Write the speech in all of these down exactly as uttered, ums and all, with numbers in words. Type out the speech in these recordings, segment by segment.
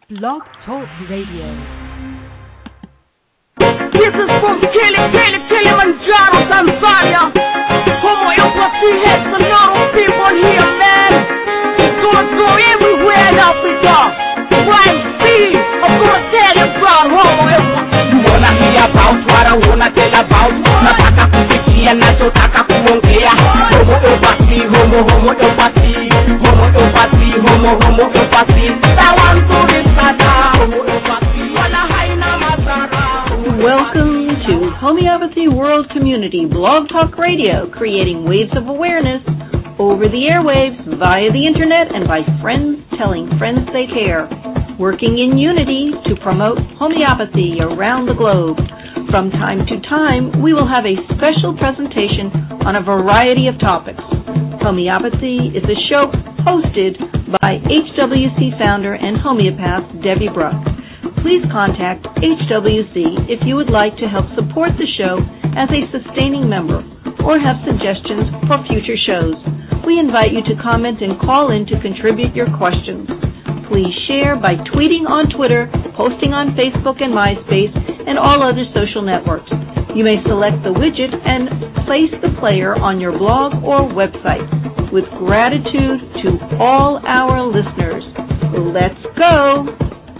Blog Talk Radio. This is from Kili, Kili, Kilimanjaro, Tanzania. Homeopathy helps a lot of people here, man. It's gonna go everywhere in Africa. Crime scene, I'm gonna tell you about homeopathy. You wanna hear about what I wanna tell about? Nataka kusikia, nachotaka kuongea. Homeopathy, homo, homeopathy. Homeopathy, homo, homeopathy. I want to discover homeopathy. Wala haina madhara. Welcome to Homeopathy World Community Blog Talk Radio, creating waves of awareness over the airwaves, via the internet, and by friends telling friends they care. Working in unity to promote homeopathy around the globe. From time to time, we will have a special presentation on a variety of topics. Homeopathy is a show hosted by H W C founder and homeopath Debbie Bruck. Please contact H W C if you would like to help support the show as a sustaining member or have suggestions for future shows. We invite you to comment and call in to contribute your questions. Please share by tweeting on Twitter, posting on Facebook and MySpace, and all other social networks. You may select the widget and place the player on your blog or website. With gratitude to all our listeners. Let's go!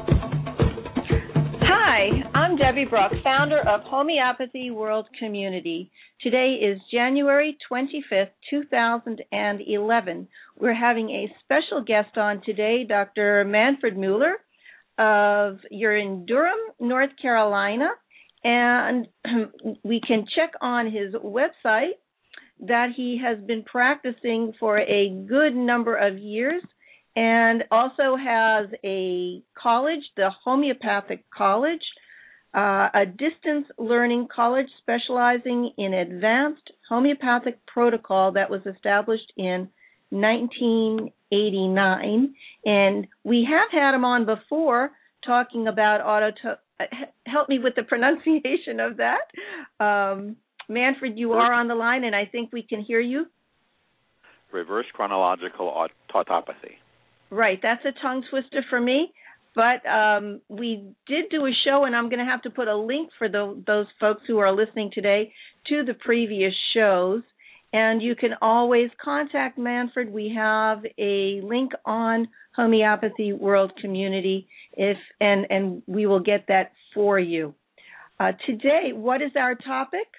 Hi, I'm Debbie Bruck, founder of Homeopathy World Community. Today is January twenty-fifth, two thousand eleven. We're having a special guest on today, Doctor Manfred Mueller. Of you're in Durham, North Carolina, and we can check on his website that he has been practicing for a good number of years, and also has a college, the Homeopathic College, uh, a distance learning college specializing in advanced homeopathic protocol that was established in nineteen eighty-nine. And we have had him on before talking about auto. Help me with the pronunciation of that. Um, Manfred, you are on the line, and I think we can hear you. Reverse chronological tautopathy. Right, that's a tongue twister for me, but um, we did do a show, and I'm going to have to put a link for the, those folks who are listening today to the previous shows, and you can always contact Manfred. We have a link on Homeopathy World Community, if and, and we will get that for you. Uh, today, what is our topic?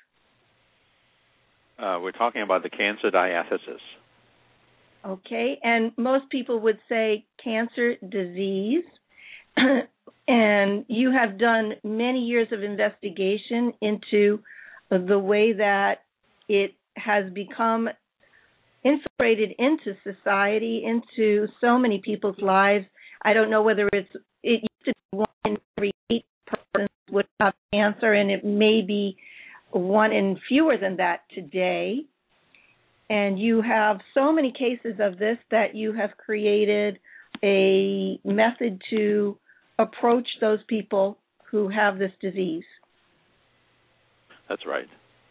Uh, we're talking about the cancer diathesis. Okay, and most people would say cancer disease, and you have done many years of investigation into the way that it has become infiltrated into society, into so many people's lives. I don't know whether it's, it used to be one in every eight persons would have cancer, and it may be one in fewer than that today. And you have so many cases of this that you have created a method to approach those people who have this disease. That's right.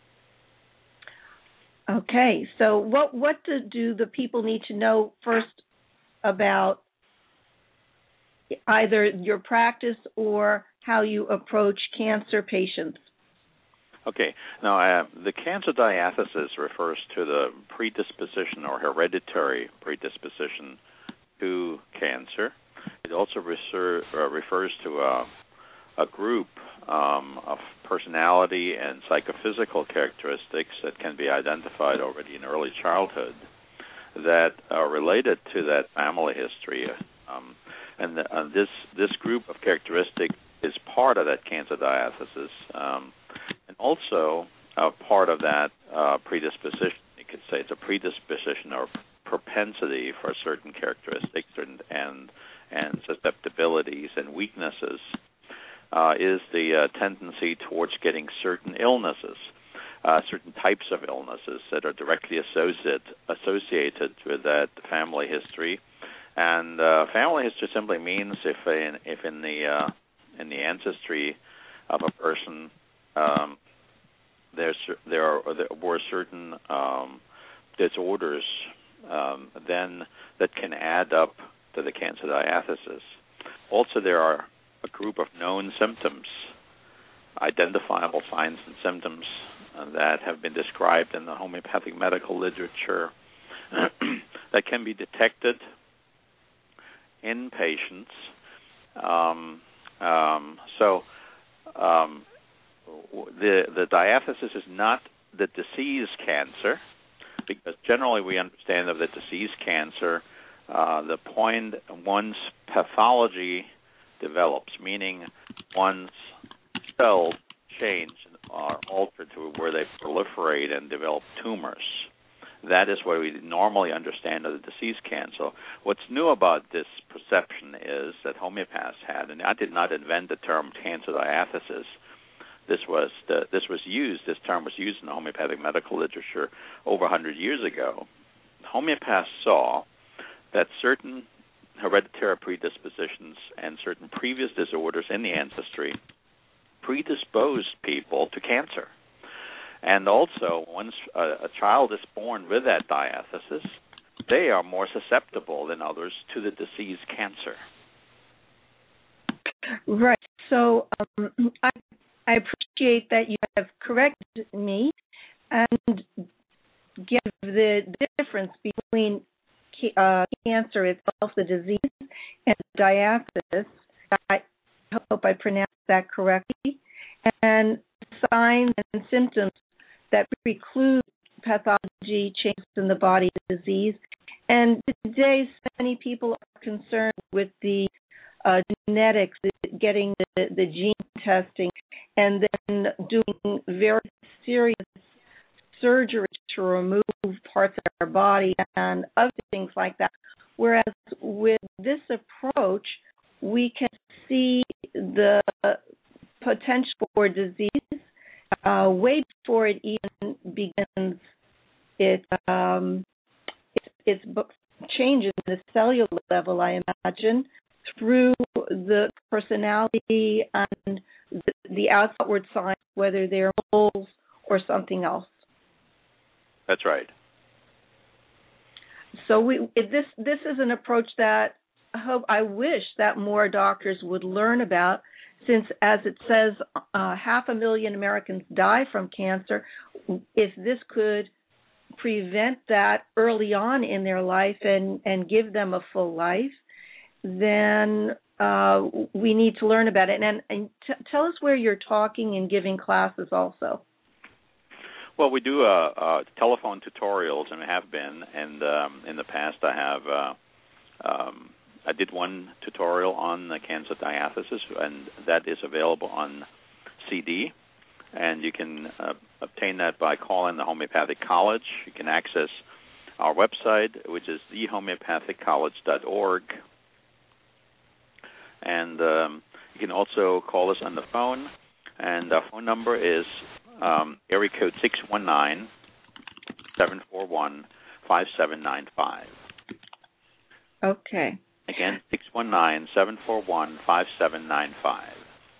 Okay, so what what do, do the people need to know first about either your practice or how you approach cancer patients? Okay. Now, uh, the cancer diathesis refers to the predisposition or hereditary predisposition to cancer. It also reser- uh, refers to a, a group um, of personality and psychophysical characteristics that can be identified already in early childhood that are related to that family history. Um, and the, uh, this this group of characteristics is part of that cancer diathesis. Um, And also, uh, part of that uh, predisposition, you could say it's a predisposition or propensity for certain characteristics and and, and susceptibilities and weaknesses, uh, is the uh, tendency towards getting certain illnesses, uh, certain types of illnesses that are directly associated associated with that family history. And uh, family history simply means if in, if in the uh, in the ancestry of a person Um, there's, there, are, there were certain um, disorders um, then that can add up to the cancer diathesis. also, there are a group of known symptoms, identifiable signs and symptoms uh, that have been described in the homeopathic medical literature that can be detected in patients. Um, um, so um, the the diathesis is not the disease cancer, because generally we understand of the disease cancer, uh, the point once pathology develops, meaning one's cells change or altered to where they proliferate and develop tumors. That is what we normally understand of the disease cancer. What's new about this perception is that homeopaths had, and I did not invent the term cancer diathesis. This was the, this was used. This term was used in the homeopathic medical literature over one hundred years ago. Homeopaths saw that certain hereditary predispositions and certain previous disorders in the ancestry predisposed people to cancer. And also, once a, a child is born with that diathesis, they are more susceptible than others to the disease cancer. Right. So um, I, I appreciate that you have corrected me and give the difference between uh, cancer itself, the disease, and diathesis. I hope I pronounced that correctly. And signs and symptoms that preclude pathology, changes in the body, disease. And today, so many people are concerned with the uh, genetics, getting the, the gene testing, and then doing very serious surgery to remove parts of our body and other things like that. Whereas with this approach, we can see the potential for disease uh, way before it even begins. It um, it, it's changes in the cellular level, I imagine, through the personality and the, the outward signs, whether they're moles or something else. That's right. So we this this is an approach that I hope I wish that more doctors would learn about, since, as it says, uh, half a million Americans die from cancer. If this could prevent that early on in their life and, and give them a full life, then uh, we need to learn about it. And, and t- tell us where you're talking and giving classes also. Well, we do uh, uh, telephone tutorials, and have been, and um, in the past I have uh, um, I did one tutorial on the cancer diathesis, and that is available on C D, and you can uh, obtain that by calling the Homeopathic College. You can access our website, which is the homeopathic college dot org, and um, you can also call us on the phone, and our phone number is um, area code six one nine, seven four one, five seven nine five. Okay. Again, six one nine, seven four one, five seven nine five.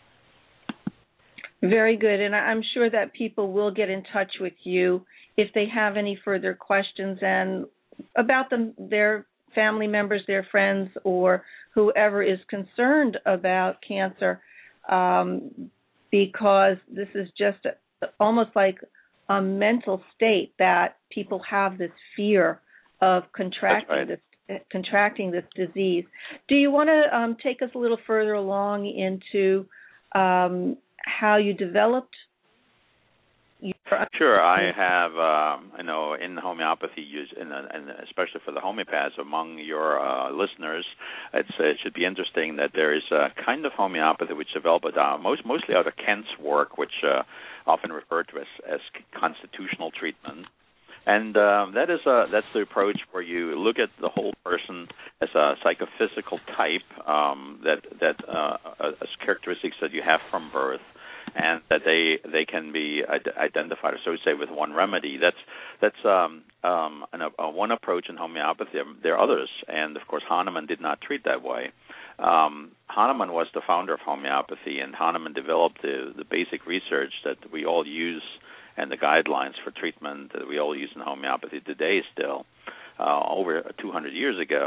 Very good. And I'm sure that people will get in touch with you if they have any further questions and about them, their family members, their friends, or whoever is concerned about cancer, um, because this is just a, almost like a mental state that people have this fear of contracting right. this contracting this disease. Do you want to um, take us a little further along into um, how you developed your... Sure. I have, um, I know, in homeopathy, use, in a, and especially for the homeopaths among your uh, listeners, it's, it should be interesting that there is a kind of homeopathy which developed uh, most, mostly out of Kent's work, which uh, often referred to as, as constitutional treatment. And um, that is a, that's the approach where you look at the whole person as a psychophysical type, um, that that uh, as characteristics that you have from birth, and that they they can be identified, so to say, with one remedy. That's that's um, um, an, a, one approach in homeopathy. There are others, and of course Hahnemann did not treat that way. Um, Hahnemann was the founder of homeopathy, and Hahnemann developed the, the basic research that we all use and the guidelines for treatment that we all use in homeopathy today still, uh, over two hundred years ago.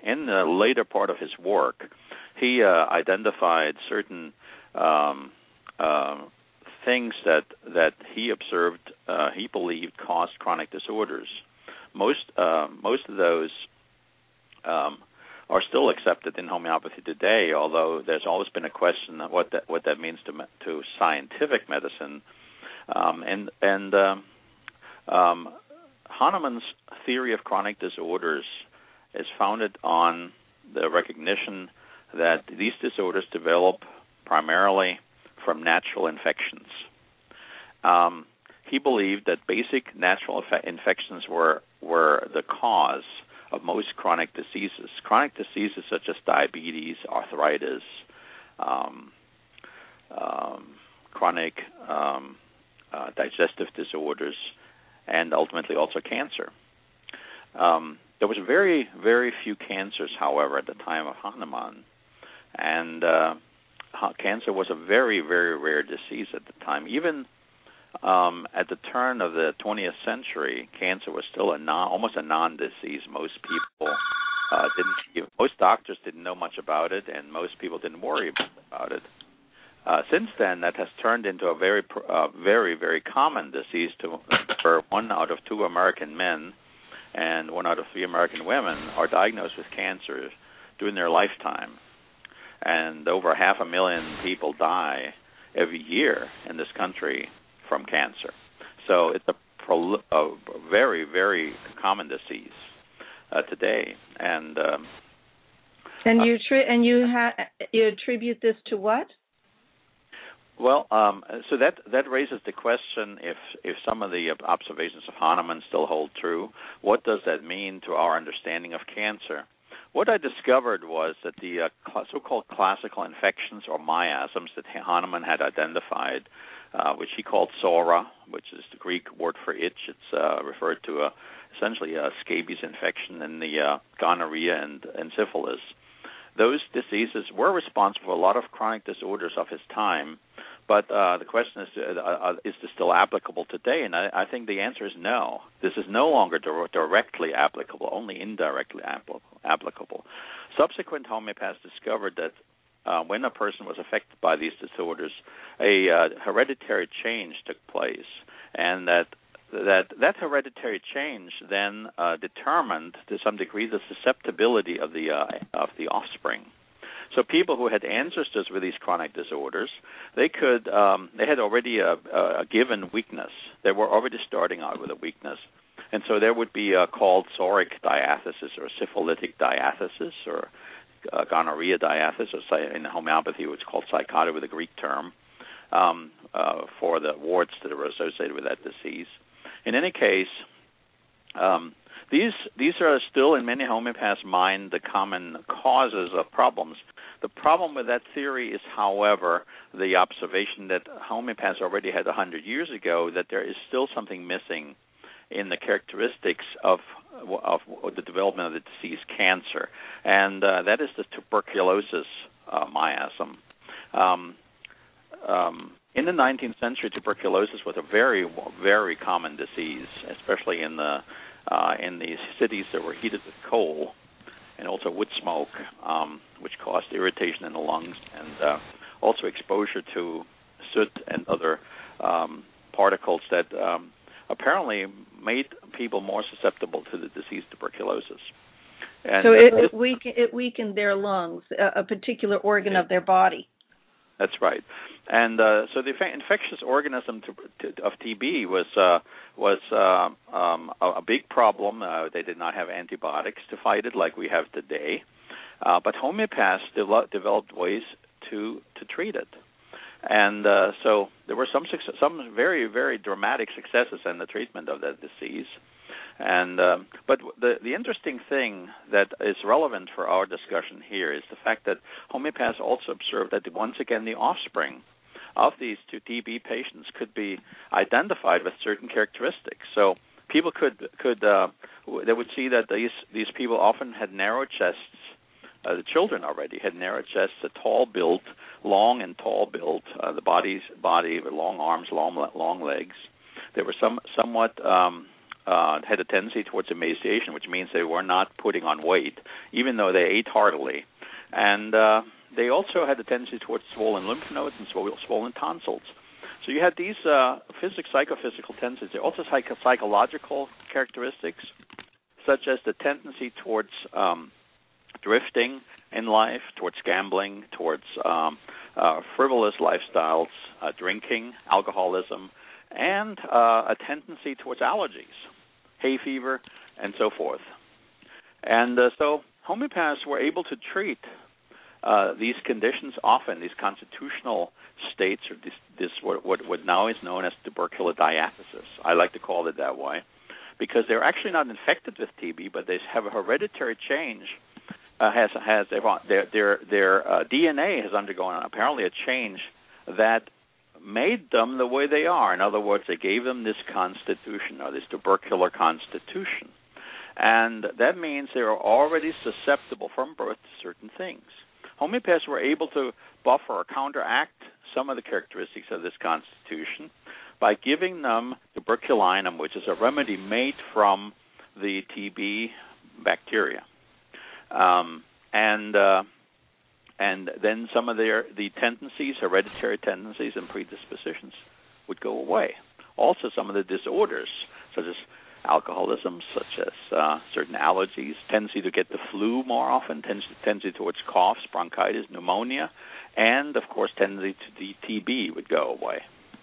in the later part of his work, he uh, identified certain um, uh, things that that he observed, uh, he believed caused chronic disorders. Most uh, most of those um, are still accepted in homeopathy today, although there's always been a question of what that what that means to to scientific medicine. Um, and and um, um, Hahnemann's theory of chronic disorders is founded on the recognition that these disorders develop primarily from natural infections. Um, he believed that basic natural inf- infections were were the cause of most chronic diseases. Chronic diseases such as diabetes, arthritis, um, um, chronic um, uh, digestive disorders, and ultimately also cancer. Um, there was very, very few cancers, however, at the time of Hahnemann, and uh, cancer was a very, very rare disease at the time. Even um, at the turn of the twentieth century, cancer was still a non, almost a non-disease. Most people uh, didn't, most doctors didn't know much about it, and most people didn't worry about it. Uh, since then, that has turned into a very, uh, very, very common disease. To for one out of two American men and one out of three American women are diagnosed with cancer during their lifetime, and over half a million people die every year in this country from cancer. So it's a, pro- a very, very common disease uh, today, and um, and you tri- and you ha- you attribute this to what? Well, um, so that that raises the question: if if some of the observations of Hahnemann still hold true, what does that mean to our understanding of cancer? What I discovered was that the uh, cl- so-called classical infections or miasms that Hahnemann had identified, uh, which he called sora, which is the Greek word for itch. It's uh, referred to a, essentially a scabies infection, and the uh, gonorrhea and, and syphilis. Those diseases were responsible for a lot of chronic disorders of his time, but uh, the question is, uh, uh, is this still applicable today? And I, I think the answer is no. This is no longer dir- directly applicable, only indirectly applicable. Subsequent homeopaths discovered that uh, when a person was affected by these disorders, a uh, hereditary change took place, and that that that hereditary change then uh, determined to some degree the susceptibility of the uh, of the offspring. So people who had ancestors with these chronic disorders, they could um, they had already a, a given weakness. They were already starting out with a weakness, and so there would be a called soric diathesis or syphilitic diathesis or uh, gonorrhea diathesis, or in homeopathy it's called psychotic with a Greek term um, uh, for the warts that are associated with that disease. In any case, um, these these are still in many homeopaths' mind the common causes of problems. The problem with that theory is, however, the observation that homeopaths already had one hundred years ago that there is still something missing in the characteristics of of the development of the disease cancer, and uh, that is the tuberculosis uh, miasm. Um, um, In the nineteenth century, tuberculosis was a very, very common disease, especially in the uh, in the cities that were heated with coal and also wood smoke, um, which caused irritation in the lungs, and uh, also exposure to soot and other um, particles that um, apparently made people more susceptible to the disease tuberculosis. And so it, it, weaken, it weakened their lungs, a, a particular organ yeah. of their body. That's right, and uh, so the infectious organism to, to, of T B was uh, was uh, um, a, a big problem. Uh, they did not have antibiotics to fight it like we have today, uh, but homeopaths de- developed ways to to treat it, and uh, so there were some success, some very very dramatic successes in the treatment of that disease. And uh, but the the interesting thing that is relevant for our discussion here is the fact that homeopaths also observed that once again the offspring of these two T B patients could be identified with certain characteristics. So people could could uh, they would see that these these people often had narrow chests. Uh, the children already had narrow chests, a tall build, long and tall build. Uh, the body's body with long arms, long long legs. They were some somewhat um, uh, had a tendency towards emaciation, which means they were not putting on weight, even though they ate heartily. And uh, they also had a tendency towards swollen lymph nodes and swollen tonsils. So you had these uh, physical, psychophysical tendencies. There are also psycho- psychological characteristics, such as the tendency towards um, drifting in life, towards gambling, towards um, uh, frivolous lifestyles, uh, drinking, alcoholism, and uh, a tendency towards allergies, hay fever, and so forth. And uh, so homeopaths were able to treat uh, these conditions often, these constitutional states, or this, this what, what, what now is known as tubercular diathesis. I like to call it that way, because they're actually not infected with T B, but they have a hereditary change. Uh, has has their their their uh, D N A has undergone apparently a change that made them the way they are. In other words, they gave them this constitution, or this tubercular constitution, and that means they are already susceptible from birth to certain things. Homeopaths were able to buffer or counteract some of the characteristics of this constitution by giving them tuberculinum, which is a remedy made from the T B bacteria. Um, and uh, and then some of their the tendencies, hereditary tendencies and predispositions would go away. Also, some of the disorders, such as alcoholism, such as uh, certain allergies, tendency to get the flu more often, tendency, tendency towards coughs, bronchitis, pneumonia, and, of course, tendency to the T B would go away.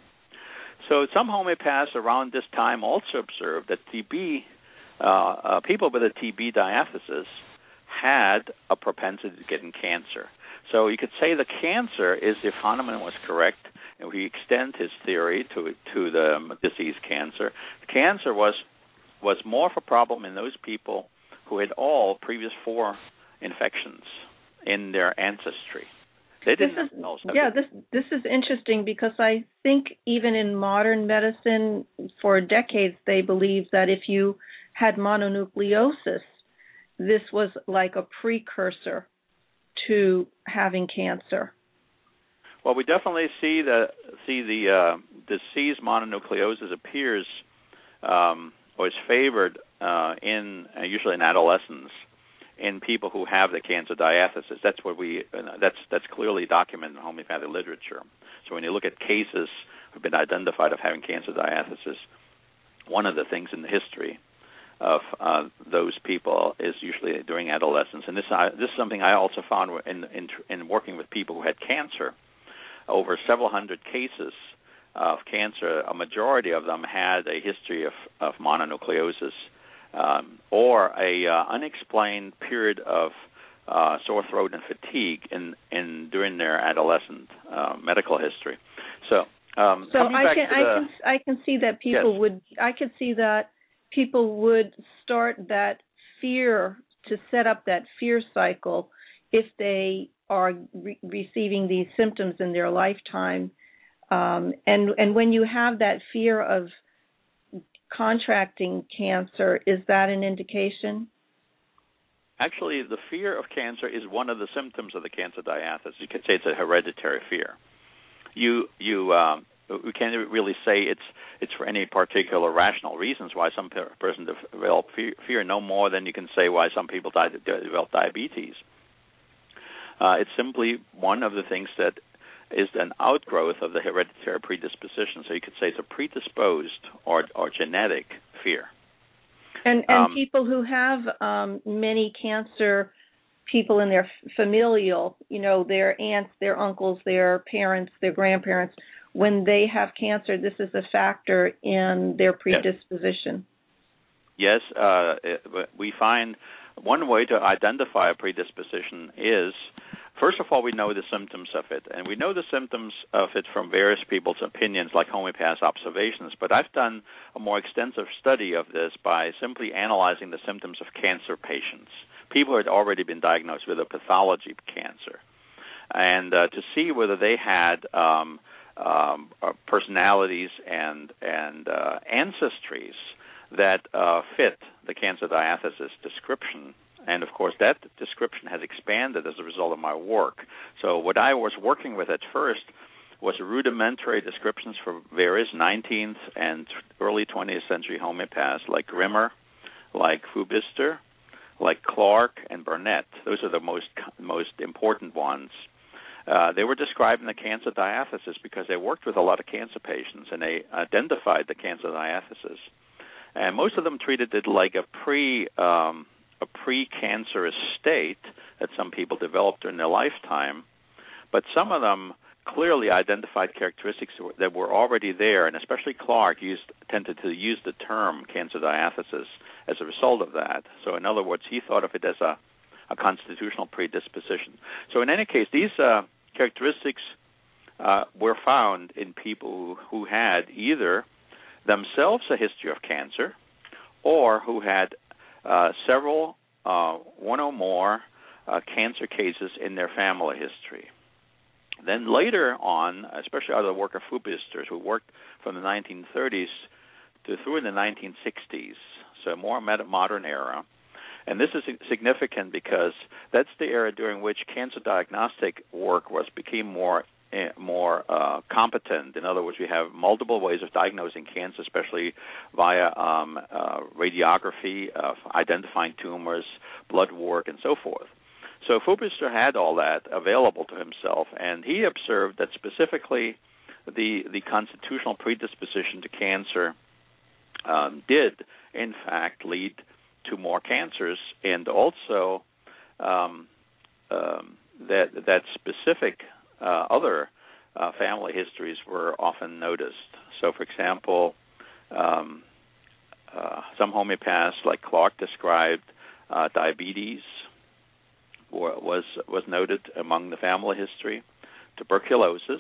So some homeopaths around this time also observed that T B, uh, uh, people with a T B diathesis had a propensity to getting cancer. So you could say the cancer is, if Hahnemann was correct, and we extend his theory to to the disease cancer, cancer was was more of a problem in those people who had all previous four infections in their ancestry. They didn't this is, know. Yeah, this this is interesting, because I think even in modern medicine, for decades, they believed that if you had mononucleosis, this was like a precursor to having cancer. Well, we definitely see the see the uh, disease mononucleosis appears um, or is favored uh, in uh, usually in adolescents in people who have the cancer diathesis. That's what we uh, that's that's clearly documented in homeopathic literature. So when you look at cases who've been identified of having cancer diathesis, one of the things in the history of uh, those people is usually during adolescence, and this uh, this is something I also found in, in in working with people who had cancer. Over several hundred cases of cancer, a majority of them had a history of, of mononucleosis um, or a uh, unexplained period of uh, sore throat and fatigue in, in during their adolescent uh, medical history. So, um, so coming I back can to I the, can I can see that people yes. would I could see that people would start that fear to set up that fear cycle if they are re- receiving these symptoms in their lifetime. Um, and, and when you have that fear of contracting cancer, is that an indication? Actually, the fear of cancer is one of the symptoms of the cancer diathesis. You could say it's a hereditary fear. You, you, um, we can't really say it's it's for any particular rational reasons why some per- person develop fear, fear, no more than you can say why some people die, develop diabetes. Uh, it's simply one of the things that is an outgrowth of the hereditary predisposition. So you could say it's a predisposed or, or genetic fear. And, and um, people who have um, many cancer people in their familial, you know, their aunts, their uncles, their parents, their grandparents, when they have cancer, this is a factor in their predisposition. Yes, yes uh, it, we find one way to identify a predisposition is, first of all, we know the symptoms of it, and we know the symptoms of it from various people's opinions, like homeopath observations, but I've done a more extensive study of this by simply analyzing the symptoms of cancer patients, people who had already been diagnosed with a pathology of cancer, and uh, to see whether they had um, um, personalities and, and uh, ancestries that uh, fit the cancer diathesis description. And, of course, that description has expanded as a result of my work. So what I was working with at first was rudimentary descriptions for various nineteenth and early twentieth century homeopaths like Grimmer, like Phubister, like Clark and Burnett. Those are the most most important ones. Uh, they were describing the cancer diathesis because they worked with a lot of cancer patients and they identified the cancer diathesis. And most of them treated it like a pre um, a pre-cancerous state that some people developed during their lifetime, but some of them clearly identified characteristics that were already there, and especially Clark used tended to use the term cancer diathesis as a result of that. So in other words, he thought of it as a, a constitutional predisposition. So in any case, these uh, characteristics uh, were found in people who had either themselves a history of cancer or who had uh, several, uh, one or more uh, cancer cases in their family history. Then later on, especially out of the work of Phubisters, who worked from the nineteen thirties to through in the nineteen sixties, so a more modern era. And this is significant because that's the era during which cancer diagnostic work was became more more uh, competent. In other words, we have multiple ways of diagnosing cancer, especially via um, uh, radiography, uh, identifying tumors, blood work, and so forth. So Phubister had all that available to himself, and he observed that specifically the the constitutional predisposition to cancer um, did, in fact, lead to more cancers, and also um, um, that that specific uh, other uh, family histories were often noticed. So, for example, um, uh, some homeopaths like Clark described uh, diabetes was was noted among the family history, tuberculosis,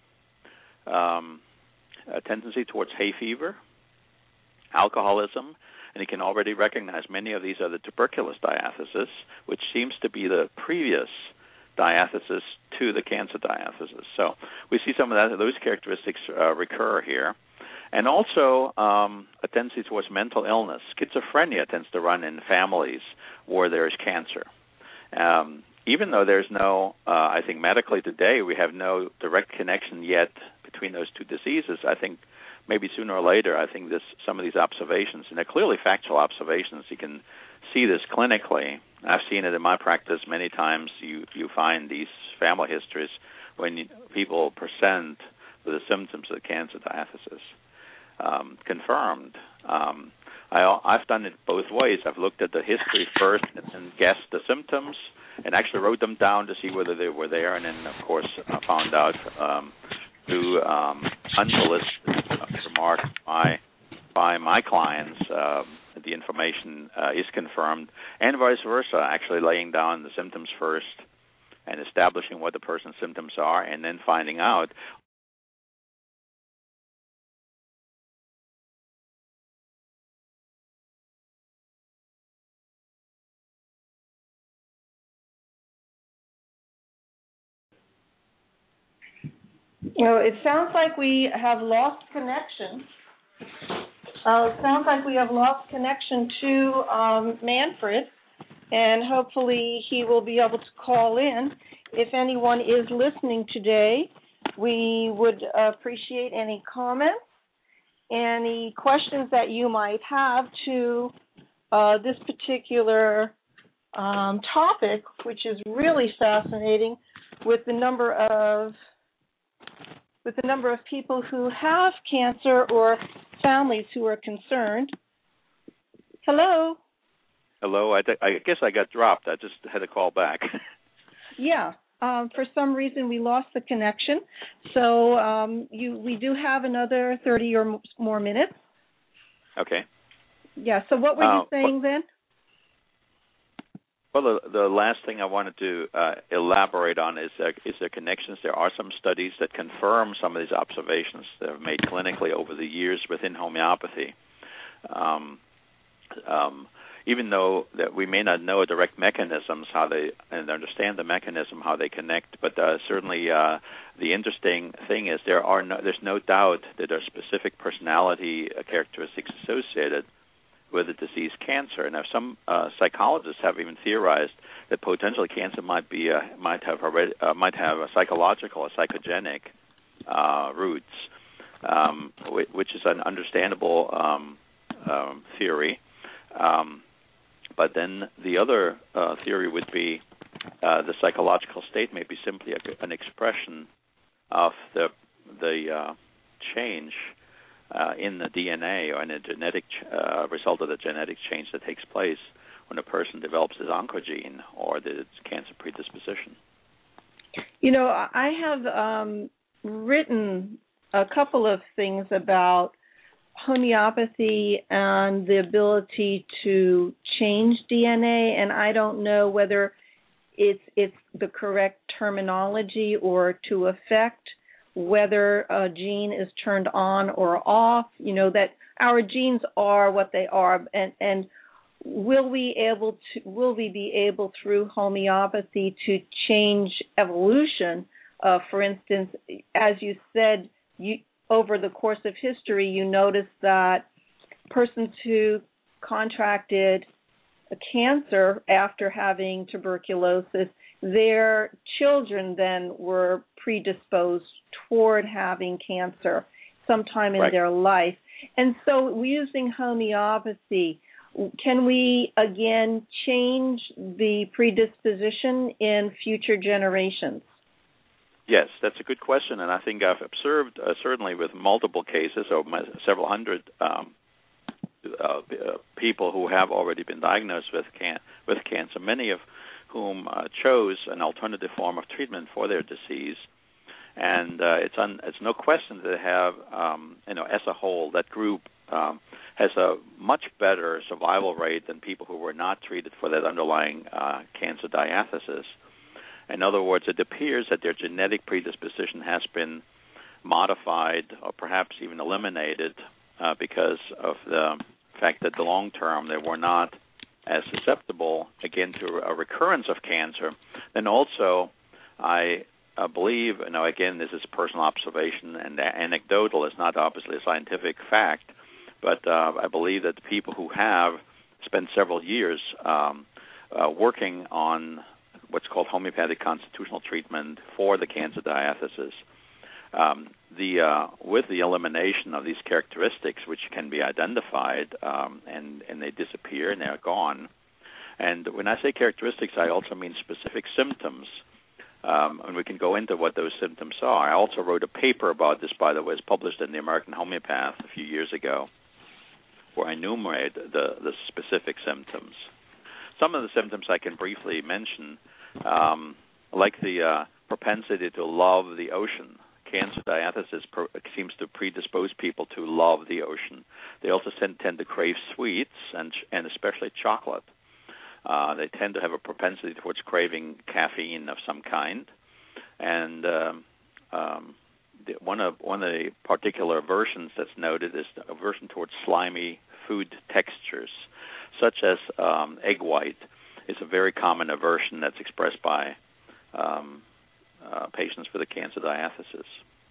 um, a tendency towards hay fever, alcoholism, and you can already recognize many of these are the tuberculous diathesis, which seems to be the previous diathesis to the cancer diathesis. So we see some of that, those characteristics uh, recur here. And also um, a tendency towards mental illness. Schizophrenia tends to run in families where there is cancer. Um, even though there's no, uh, I think medically today we have no direct connection yet between those two diseases, I think maybe sooner or later, I think this some of these observations, and they're clearly factual observations, you can see this clinically. I've seen it in my practice many times. You you find these family histories when you, people present with the symptoms of cancer diathesis um, confirmed. Um, I, I've done it both ways. I've looked at the history first and, and guessed the symptoms and actually wrote them down to see whether they were there, and then, of course, uh, found out um, through um, unsolicited uh, remarks by, by my clients uh, the information uh, is confirmed, and vice versa, actually laying down the symptoms first and establishing what the person's symptoms are, and then finding out You know, it sounds like we have lost connection. Uh, it sounds like we have lost connection to um, Manfred, and hopefully he will be able to call in. If anyone is listening today, we would appreciate any comments, any questions that you might have to uh, this particular um, topic, which is really fascinating, with the number of with the number of people who have cancer or families who are concerned. Hello? Hello, I, th- I guess I got dropped. I just had to call back. Yeah, um, for some reason we lost the connection. So um, you, we do have another thirty or more minutes. Okay. Yeah, so what were you uh, saying well, then? Well, the, the last thing I wanted to uh, elaborate on is uh, is the connections. There are some studies that confirm some of these observations that have made clinically over the years within homeopathy. Um, um, even though that we may not know direct mechanisms how they and understand the mechanism how they connect, but uh, certainly uh, the interesting thing is there are no, there's no doubt that there are specific personality characteristics associated with the disease cancer. Now, some uh, psychologists have even theorized that potentially cancer might be uh, might have already, uh, might have a psychological, a psychogenic uh, roots, um, which is an understandable um, um, theory. Um, but then the other uh, theory would be uh, the psychological state may be simply a, an expression of the the uh, change uh, in the D N A or in a genetic ch- uh, result of the genetic change that takes place when a person develops this oncogene or the cancer predisposition. You know, I have um, written a couple of things about homeopathy and the ability to change D N A, and I don't know whether it's it's the correct terminology or to affect whether a gene is turned on or off. You know, that our genes are what they are, and and will we able to will we be able through homeopathy to change evolution? Uh, for instance, as you said, you over the course of history, you notice that persons who contracted a cancer after having tuberculosis, their children then were predisposed toward having cancer sometime in right. their life. And so using homeopathy, can we again change the predisposition in future generations? Yes, that's a good question, and I think I've observed uh, certainly with multiple cases, or my, several hundred um, uh, uh, people who have already been diagnosed with can- with cancer, many of whom uh, chose an alternative form of treatment for their disease, and uh, it's un- it's no question that they have, um, you know, as a whole, that group um, has a much better survival rate than people who were not treated for that underlying uh, cancer diathesis. In other words, it appears that their genetic predisposition has been modified or perhaps even eliminated uh, because of the fact that the long term they were not as susceptible, again, to a recurrence of cancer. Then also, I uh, believe, you know, again, this is personal observation and anecdotal. It's not obviously a scientific fact, but uh, I believe that the people who have spent several years um, uh, working on what's called homeopathic constitutional treatment for the cancer diathesis, um, the uh, with the elimination of these characteristics, which can be identified, um, and, and they disappear and they're gone. And when I say characteristics, I also mean specific symptoms, um, and we can go into what those symptoms are. I also wrote a paper about this, by the way, it's published in the American Homeopath a few years ago, where I enumerate the, the specific symptoms. Some of the symptoms I can briefly mention, um, like the uh, propensity to love the ocean. Cancer diathesis pro- seems to predispose people to love the ocean. They also tend, tend to crave sweets and and especially chocolate. Uh, they tend to have a propensity towards craving caffeine of some kind, and um, um, the, one of one of the particular aversions that's noted is the aversion towards slimy food textures, such as um, egg white. Is a very common aversion that's expressed by um, uh, patients with a cancer diathesis.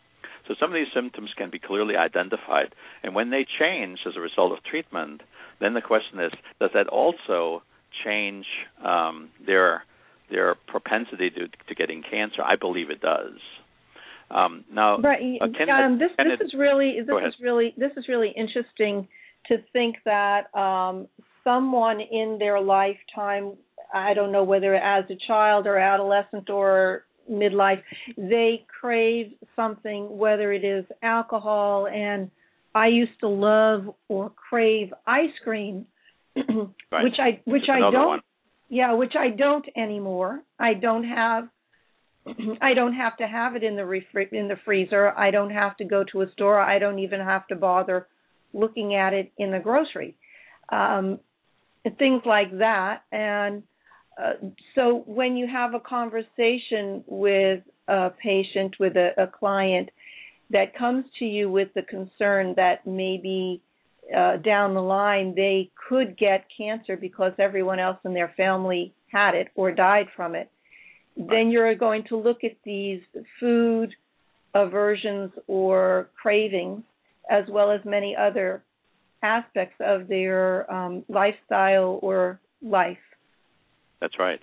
So some of these symptoms can be clearly identified, and when they change as a result of treatment, then the question is, does that also change um, their their propensity to, to getting cancer? I believe it does. Um, now, right. uh, can, um, this can this it, is really this is really this is really interesting to think that um, someone in their lifetime, I don't know whether as a child or adolescent or midlife, they crave something, whether it is alcohol, and I used to love or crave ice cream, right. which I which That's I don't one. yeah, which I don't anymore. I don't have I don't have to have it in the refri- in the freezer. I don't have to go to a store. I don't even have to bother looking at it in the grocery. Um, things like that. And uh, so when you have a conversation with a patient, with a, a client that comes to you with the concern that maybe uh, down the line they could get cancer because everyone else in their family had it or died from it, then you're going to look at these food aversions or cravings as well as many other aspects of their um, lifestyle or life. That's right.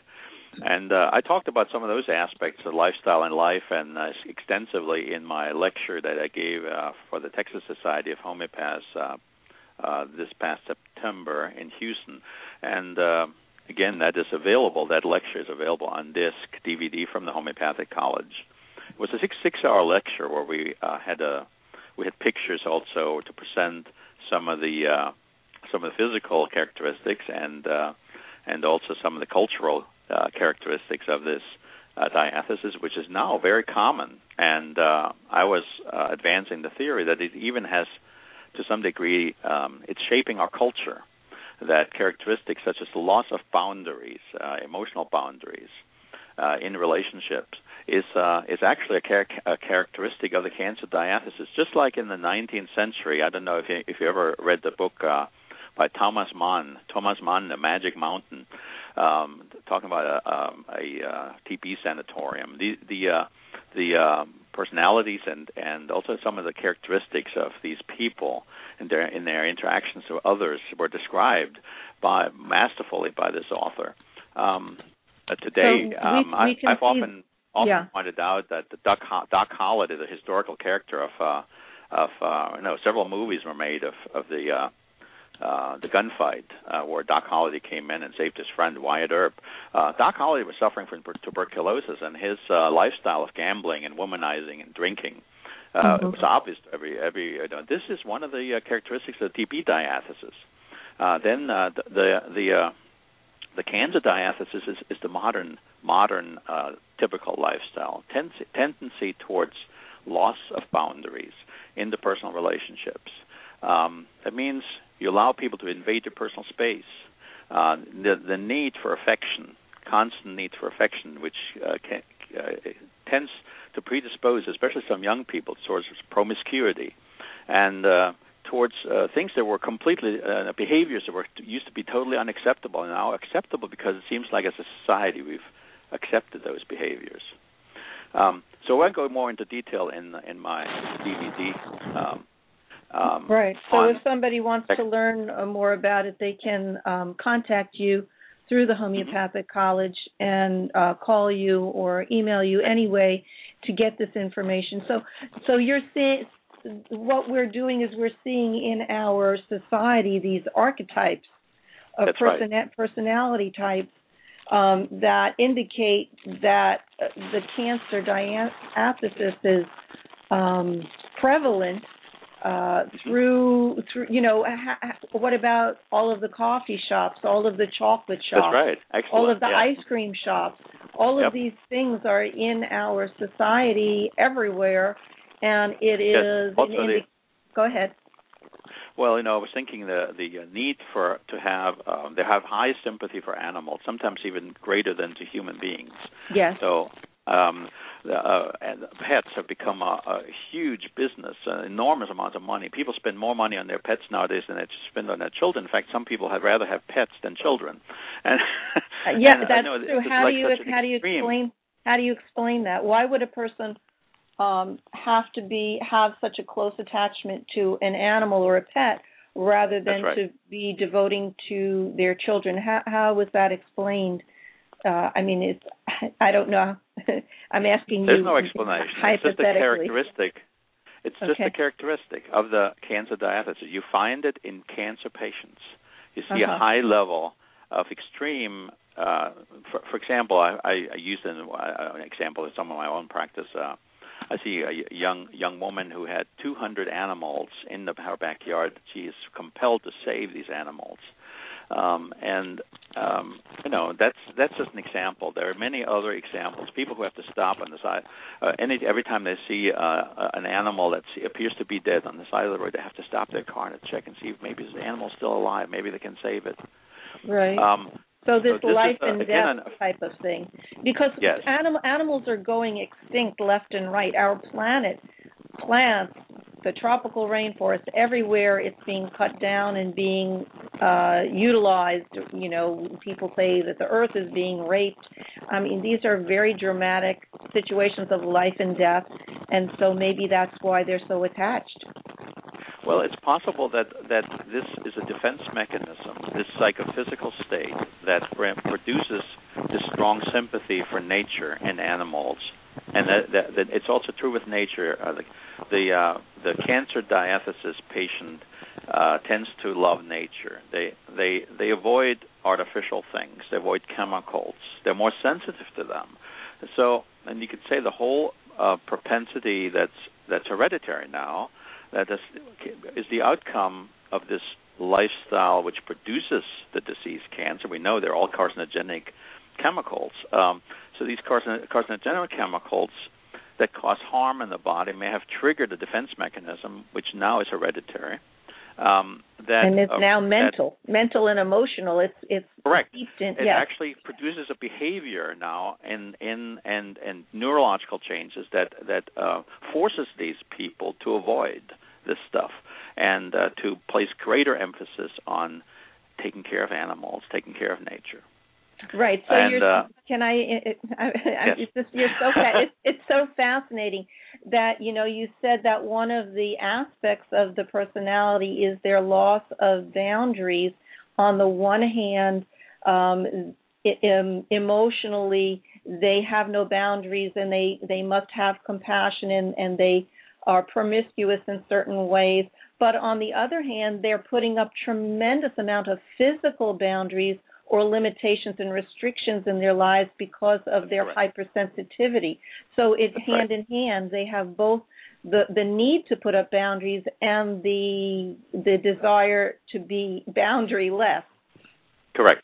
And uh, I talked about some of those aspects of lifestyle and life and uh, extensively in my lecture that I gave uh, for the Texas Society of Homeopaths uh, uh, this past September in Houston. And uh, again, that is available. That lecture is available on disc, D V D from the Homeopathic College. It was a six six-hour lecture where we uh, had a we had pictures also to present some of the uh, some of the physical characteristics and uh, and also some of the cultural Uh, characteristics of this uh, diathesis, which is now very common. And uh, I was uh, advancing the theory that it even has, to some degree, um, it's shaping our culture, that characteristics such as the loss of boundaries, uh, emotional boundaries uh, in relationships, is uh, is actually a, char- a characteristic of the Cancer diathesis. Just like in the nineteenth century, I don't know if you, if you ever read the book uh, by Thomas Mann, Thomas Mann, The Magic Mountain, um, talking about a, um, a uh, T B sanatorium. The the uh, the uh, personalities and, and also some of the characteristics of these people in their in their interactions with others were described by masterfully by this author. Um, uh, today, so we, um, we I, I've see, often often yeah. pointed out that the Doc, Doc Holliday, the historical character of uh, of uh, you know several movies were made of of the uh, Uh, the gunfight uh, where Doc Holliday came in and saved his friend Wyatt Earp. Uh, Doc Holliday was suffering from tuberculosis, and his uh, lifestyle of gambling and womanizing and drinking uh, mm-hmm. it was obvious to every every. You know, this is one of the uh, characteristics of the T B diathesis. Uh, then uh, the the the, uh, the Cancer diathesis is, is the modern modern uh, typical lifestyle Ten- tendency towards loss of boundaries in the personal relationships. Um, that means you allow people to invade your personal space. Uh, the, the need for affection, constant need for affection, which uh, can, uh, tends to predispose, especially some young people, towards promiscuity and uh, towards uh, things that were completely, uh, behaviors that were used to be totally unacceptable and now acceptable because it seems like as a society we've accepted those behaviors. Um, so I won't go more into detail in in my D V D. Um, Um, right. So if somebody wants to learn uh, more about it, they can um, contact you through the Homeopathic mm-hmm. College and uh, call you or email you anyway to get this information. So, so you're seeing what we're doing is we're seeing in our society these archetypes of person- right. personality types um, that indicate that the Cancer diathesis is um, prevalent. Uh, through, through, you know, ha- ha- what about all of the coffee shops, all of the chocolate shops, That's right. Excellent. all of the yeah. ice cream shops, all of yep. these things are in our society everywhere, and it yes. is. Also an indi- the, Go ahead. Well, you know, I was thinking the the need for to have um, they have high sympathy for animals, sometimes even greater than to human beings. Yes. So. Um, uh, and pets have become a, a huge business, an enormous amount of money. People spend more money on their pets nowadays than they spend on their children. In fact, some people had rather have pets than children. And, uh, yeah, and that's true. How like do you how do you explain how do you explain that? Why would a person um, have to be have such a close attachment to an animal or a pet rather than right. to be devoting to their children? How how was that explained? Uh, I mean, it's I don't know. I'm asking There's you. There's no explanation. Hypothetically. It's just a characteristic. It's just okay. a characteristic of the Cancer diathesis. You find it in cancer patients. You see uh-huh. a high level of extreme. Uh, for, for example, I, I, I used an, uh, an example of some of my own practice. Uh, I see a young young woman who had two hundred animals in the, her backyard. She is compelled to save these animals. Um, and um, you know that's that's just an example. There are many other examples. People who have to stop on the side. Uh, any every time they see uh, an animal that appears to be dead on the side of the road, they have to stop their car and check and see if maybe the animal's still alive. Maybe they can save it. Right. Um, so this, so this life is, uh, and again, death an, type of thing, because yes. anim- animals are going extinct left and right. Our planet, plants, the tropical rainforest, everywhere it's being cut down and being uh, utilized. You know, people say that the earth is being raped. I mean, these are very dramatic situations of life and death, and so maybe that's why they're so attached. Well, it's possible that, that this is a defense mechanism, this psychophysical state that produces this strong sympathy for nature and animals, and that, that, that it's also true with nature. Uh, the the, uh, the cancer diathesis patient uh, tends to love nature. They they they avoid artificial things. They avoid chemicals. They're more sensitive to them. So, and you could say the whole uh, propensity that's that's hereditary now, that is, is the outcome of this lifestyle which produces the disease cancer. We know they're all carcinogenic chemicals. Um, so these carcin- carcinogenic chemicals that cause harm in the body may have triggered a defense mechanism, which now is hereditary. Um, that, and it's uh, now mental, that, mental and emotional. It's it's correct. Deep in, it yes. actually produces a behavior now in in and and neurological changes that that uh, forces these people to avoid this stuff and uh, to place greater emphasis on taking care of animals, taking care of nature. Right. So and, you're, uh, can I? It, I, I yes. it's just you're so fa- it's, it's so fascinating that you know you said that one of the aspects of the personality is their loss of boundaries. On the one hand, um, it, um, emotionally they have no boundaries and they, they must have compassion and, and they are promiscuous in certain ways. But on the other hand, they're putting up tremendous amount of physical boundaries or limitations and restrictions in their lives because of their Correct. hypersensitivity. So it That's hand right. in hand, they have both the, the need to put up boundaries and the the desire to be boundaryless. Correct.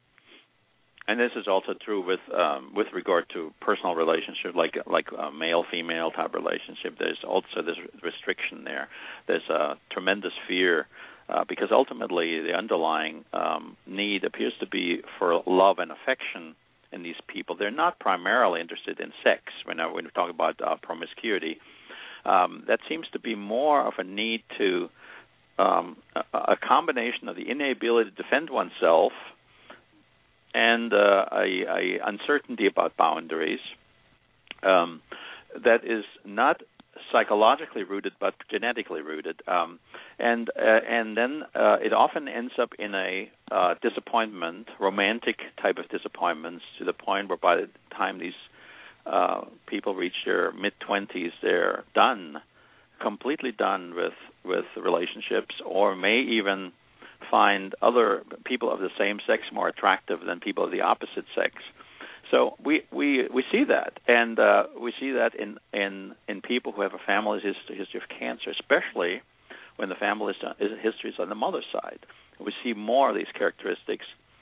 And this is also true with um, with regard to personal relationships, like like a male-female type relationship. There's also this restriction there. There's a tremendous fear uh, because ultimately the underlying um, need appears to be for love and affection in these people. They're not primarily interested in sex. Whenever we talk about uh, promiscuity, um, that seems to be more of a need to um, a, a combination of the inability to defend oneself and uh, a, a uncertainty about boundaries um, that is not psychologically rooted but genetically rooted, um, and uh, and then uh, it often ends up in a uh, disappointment, romantic type of disappointments, to the point where by the time these uh, people reach their mid twenties, they're done, completely done with with relationships, or may even find other people of the same sex more attractive than people of the opposite sex. So we we, we see that, and uh, we see that in, in, in people who have a family history, history of cancer, especially when the family history is on the mother's side. We see more of these characteristics,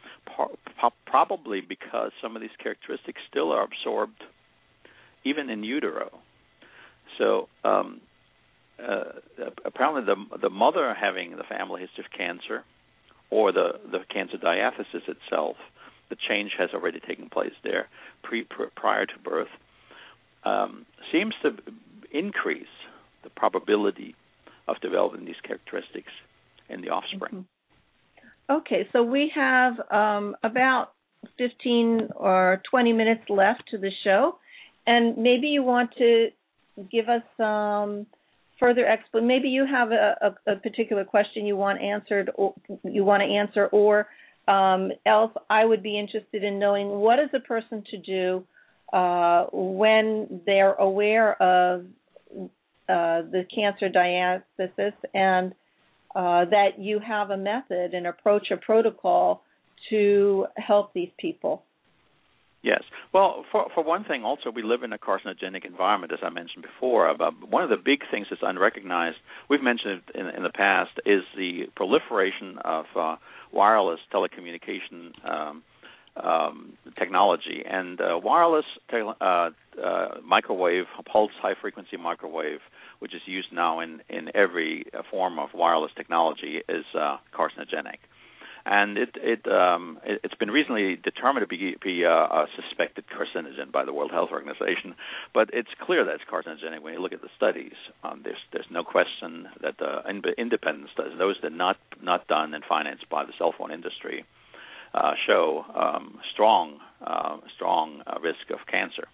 probably because some of these characteristics still are absorbed even in utero. So um, uh, apparently the the mother having the family history of cancer, or the, the cancer diathesis itself, the change has already taken place there pre, pre, prior to birth, um, seems to increase the probability of developing these characteristics in the offspring. Mm-hmm. Okay, so we have um, about fifteen or twenty minutes left to the show, and maybe you want to give us some further explanation. Maybe you have a, a, a particular question you want answered, or you want to answer, or um, else I would be interested in knowing what is a person to do uh, when they're aware of uh, the cancer diathesis, and uh, that you have a method, an approach, a protocol to help these people. Yes. Well, for for one thing, also, we live in a carcinogenic environment, as I mentioned before. About one of the big things that's unrecognized, we've mentioned it in, in the past, is the proliferation of uh, wireless telecommunication um, um, technology. And uh, wireless te- uh, uh, microwave, pulse high-frequency microwave, which is used now in, in every form of wireless technology, is uh, carcinogenic. And it, it, um, it, it's been recently determined to be, be uh, a suspected carcinogen by the World Health Organization, but it's clear that it's carcinogenic when you look at the studies. Um, there's, there's no question that the independent studies, those that are not, not done and financed by the cell phone industry, uh, show um, strong, uh, strong uh, risk of cancer.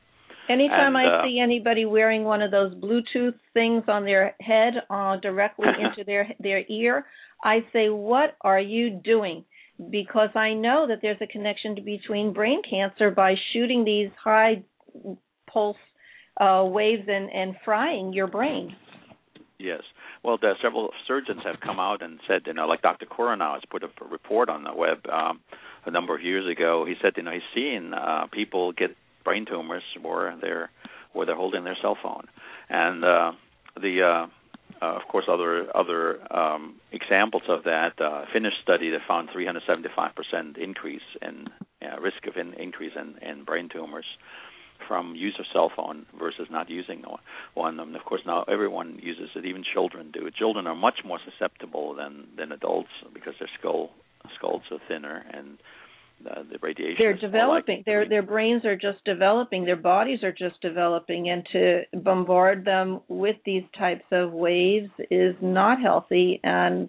Anytime and, I uh, see anybody wearing one of those Bluetooth things on their head uh, directly into their their ear, I say, what are you doing? Because I know that there's a connection between brain cancer by shooting these high pulse uh, waves and, and frying your brain. Yes. Well, there several surgeons have come out and said, you know, like Doctor Corona has put up a report on the web um, a number of years ago. He said, you know, he's seen uh, people get brain tumors where they're where they're holding their cell phone, and uh, the uh, uh, of course other other um, examples of that. Uh, Finnish study that found three hundred seventy-five percent increase in uh, risk of in, increase in, in brain tumors from use of cell phone versus not using one. And of course now everyone uses it, even children do. Children are much more susceptible than, than adults because their skull skulls are thinner and uh, the radiation. They're developing. Their their brains are just developing. Their bodies are just developing, and to bombard them with these types of waves is not healthy. And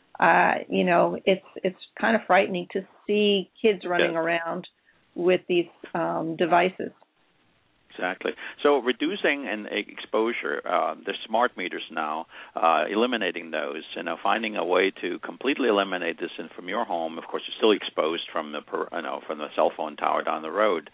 uh, you know, it's it's kind of frightening to see kids running yes. around with these um, devices. Exactly. So reducing an exposure, uh, there's smart meters now, uh, eliminating those, you know, finding a way to completely eliminate this in, from your home. Of course, you're still exposed from the, per, you know, from the cell phone tower down the road.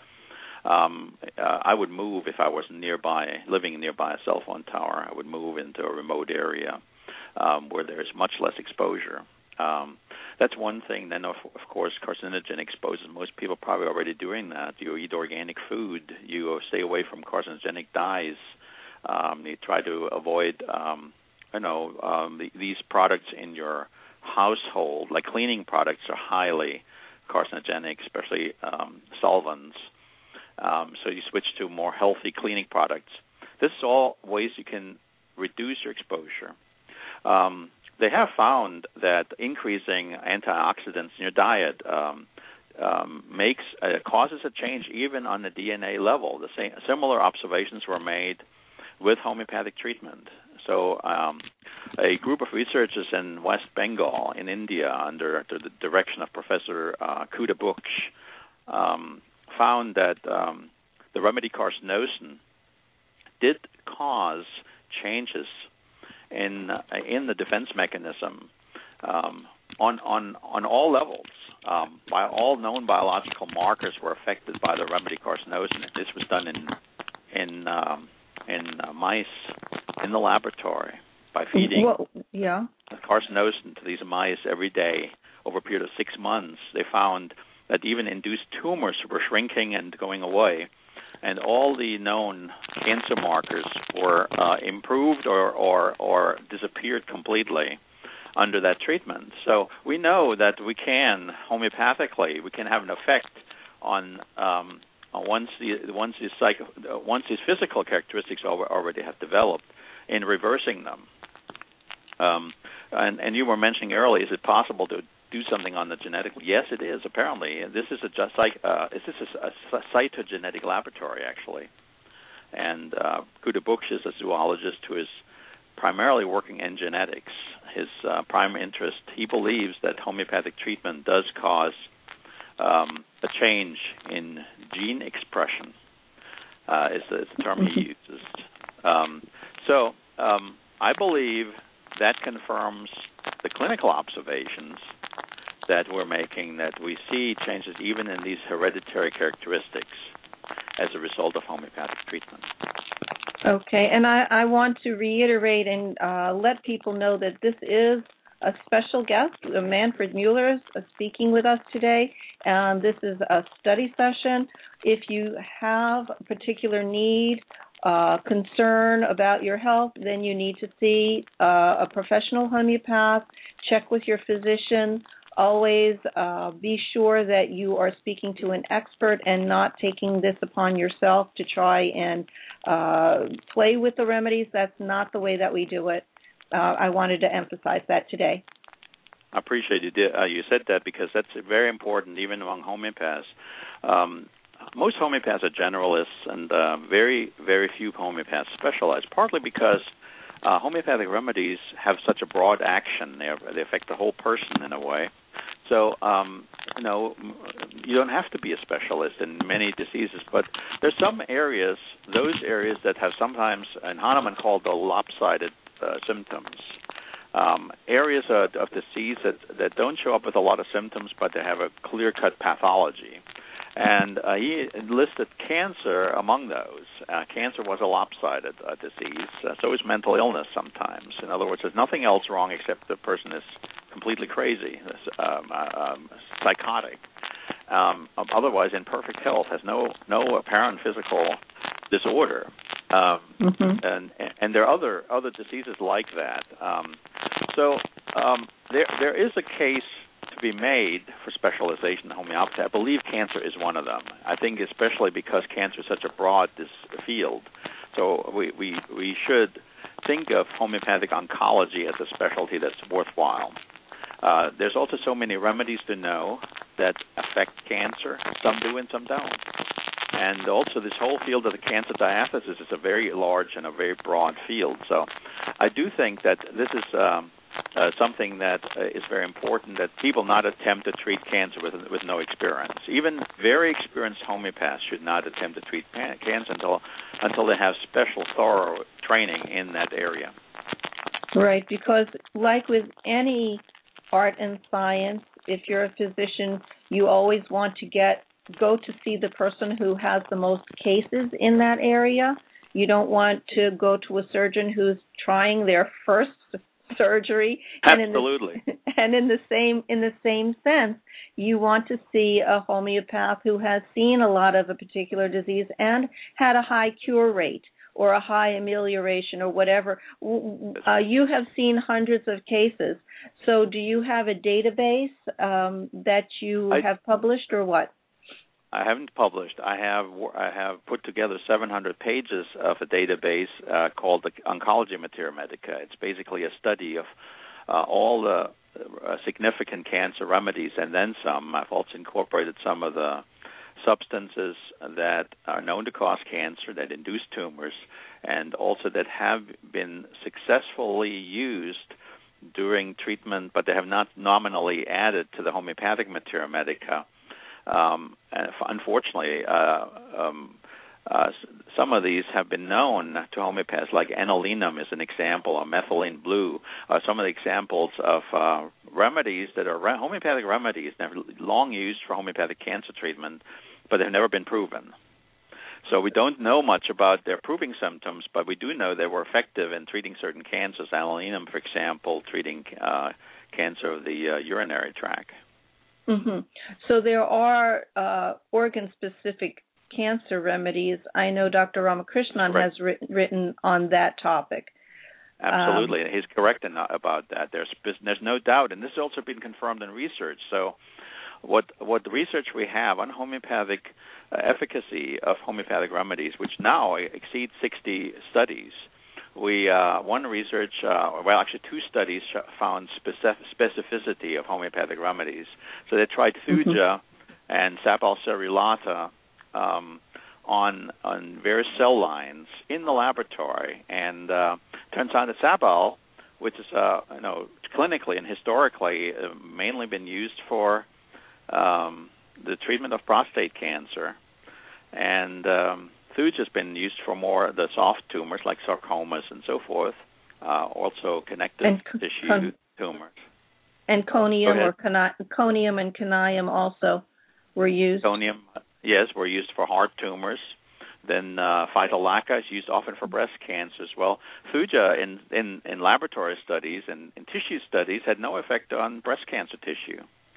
Um, uh, I would move if I was nearby, living nearby a cell phone tower. I would move into a remote area um, where there's much less exposure. Um, that's one thing. Then, of, of course, carcinogen exposures. Most people probably already doing that. You eat organic food. You stay away from carcinogenic dyes. Um, you try to avoid, um, you know, um, the, these products in your household, like cleaning products, are highly carcinogenic, especially um, solvents. Um, so you switch to more healthy cleaning products. This is all ways you can reduce your exposure. Um, They have found that increasing antioxidants in your diet um, um, makes uh, causes a change even on the D N A level. The same similar observations were made with homeopathic treatment. So, um, a group of researchers in West Bengal, in India, under, under the direction of Professor uh, Kuda Buksh, um, found that um, the remedy carcinosin did cause changes in uh, in the defense mechanism um, on on on all levels. Um, by all known biological markers were affected by the remedy carcinosin. This was done in in um, in uh, mice in the laboratory by feeding well, yeah. carcinosin to these mice every day over a period of six months. They found that even induced tumors were shrinking and going away. And all the known cancer markers were uh, improved or, or, or disappeared completely under that treatment. So we know that we can, homeopathically, we can have an effect on um, once the once these psycho, once these physical characteristics already have developed, in reversing them. Um, and, and you were mentioning earlier, is it possible to do something on the genetic? Yes, it is. Apparently, this is a just like uh, this is a, a cytogenetic laboratory actually, and uh, Kuda Buksh is a zoologist who is primarily working in genetics. His uh, prime interest, he believes that homeopathic treatment does cause um, a change in gene expression. Uh, is, the, is the term he uses. Um, so um, I believe that confirms the clinical observations that we're making, that we see changes even in these hereditary characteristics as a result of homeopathic treatment. Okay, and I, I want to reiterate and uh, let people know that this is a special guest, Manfred Mueller, uh, speaking with us today, and this is a study session. If you have a particular need, uh, concern about your health, then you need to see uh, a professional homeopath, check with your physician. Always uh, be sure that you are speaking to an expert and not taking this upon yourself to try and uh, play with the remedies. That's not the way that we do it. Uh, I wanted to emphasize that today. I appreciate you did, uh, you said that because that's very important even among homeopaths. Um, most homeopaths are generalists, and uh, very, very few homeopaths specialize, partly because uh, homeopathic remedies have such a broad action. They, they affect the whole person in a way So, um, you know, you don't have to be a specialist in many diseases, but there's some areas, those areas that have sometimes, in Hahnemann called the lopsided uh, symptoms, um, areas of, of disease that, that don't show up with a lot of symptoms, but they have a clear-cut pathology. And uh, he listed cancer among those. Uh, cancer was a lopsided uh, disease. Uh, so is mental illness sometimes. In other words, there's nothing else wrong except the person is completely crazy, um, uh, um, psychotic. Um, otherwise, in perfect health, has no no apparent physical disorder. Um, mm-hmm. and, and there are other other diseases like that. Um, so um, there there is a case to be made for specialization in homeopathy. I believe cancer is one of them. I think especially because cancer is such a broad this field. So we, we, we should think of homeopathic oncology as a specialty that's worthwhile. Uh, there's also so many remedies to know that affect cancer. Some do and some don't. And also this whole field of the cancer diathesis is a very large and a very broad field. So I do think that this is um, uh, something that uh, is very important, that people not attempt to treat cancer with with no experience. Even very experienced homeopaths should not attempt to treat pan- cancer until until they have special thorough training in that area. Right, because like with any art and science, if you're a physician, you always want to get go to see the person who has the most cases in that area. You don't want to go to a surgeon who's trying their first surgery. Absolutely. And in the, and in the same in the same sense, you want to see a homeopath who has seen a lot of a particular disease and had a high cure rate or a high amelioration or whatever. Uh, you have seen hundreds of cases. So do you have a database um, that you I, have published or what? I haven't published. I have I have put together seven hundred pages of a database uh, called the Oncology Materia Medica. It's basically a study of uh, all the uh, significant cancer remedies and then some. I've also incorporated some of the substances that are known to cause cancer, that induce tumors, and also that have been successfully used during treatment, but they have not nominally added to the homeopathic Materia Medica. Um, and unfortunately, uh, um, uh, some of these have been known to homeopaths, like anilinum is an example, or methylene blue, are some of the examples of uh, remedies that are re- homeopathic remedies that have long used for homeopathic cancer treatment, but have never been proven. So we don't know much about their proving symptoms, but we do know they were effective in treating certain cancers. Anilinum, for example, treating uh, cancer of the uh, urinary tract. Mm-hmm. So there are uh, organ-specific cancer remedies. I know Doctor Ramakrishnan Correct. has written, written on that topic. Absolutely. Um, He's correct in, about that. There's there's no doubt, and this has also been confirmed in research. So what what the research we have on homeopathic uh, efficacy of homeopathic remedies, which now exceeds sixty studies, We uh, one research, uh, well, actually two studies found specific, specificity of homeopathic remedies. So they tried Thuja mm-hmm. and Sabal cerulata um, on on various cell lines in the laboratory, and uh, turns out that Sabal, which is uh, you know clinically and historically uh, mainly been used for um, the treatment of prostate cancer, and um, Thuja has been used for more of the soft tumors like sarcomas and so forth, uh, also connective and tissue con- tumors. And conium or coni- conium and conium also were used. Conium, yes, were used for heart tumors. Then uh, phytolacca is used often for breast cancer as well. Thuja in, in, in laboratory studies and in tissue studies had no effect on breast cancer tissue.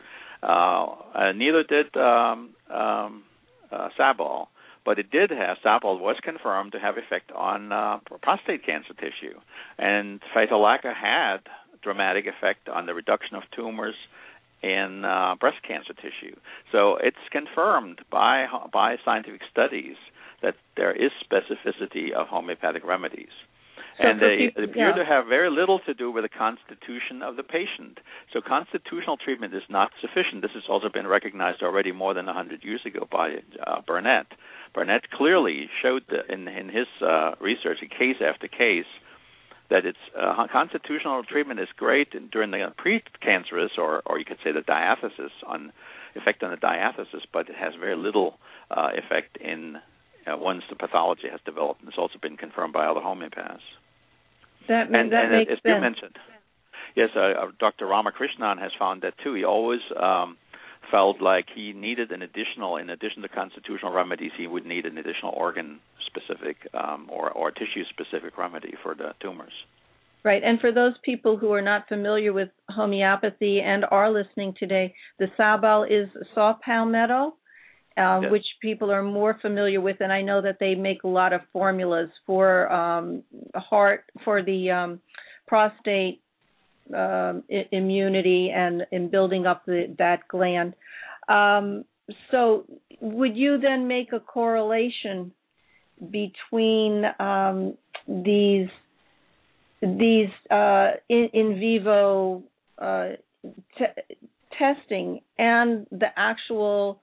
Uh, uh, neither did um, um, uh, Sabal. But it did have, Sabal was confirmed to have effect on uh, prostate cancer tissue. And phytolacca had dramatic effect on the reduction of tumors in uh, breast cancer tissue. So it's confirmed by by scientific studies that there is specificity of homeopathic remedies. So and they people, appear yeah. to have very little to do with the constitution of the patient. So constitutional treatment is not sufficient. This has also been recognized already more than one hundred years ago by uh, Burnett. Burnett clearly showed the, in, in his uh, research, case after case, that it's uh, constitutional treatment is great during the pre-cancerous, or, or you could say the diathesis, on effect on the diathesis, but it has very little uh, effect in uh, once the pathology has developed. And it's also been confirmed by other homeopaths. That, and, that and makes as sense. you mentioned, yes, uh, Doctor Ramakrishnan has found that too. He always um, felt like he needed an additional, in addition to constitutional remedies, he would need an additional organ-specific um, or, or tissue-specific remedy for the tumors. Right, and for those people who are not familiar with homeopathy and are listening today, the Sabal is saw palmetto, uh, yes. which people are more familiar with, and I know that they make a lot of formulas for um, heart, for the um, prostate um, I- immunity and in building up the, that gland. Um, so would you then make a correlation between um, these these uh, in, in vivo uh, te- testing and the actual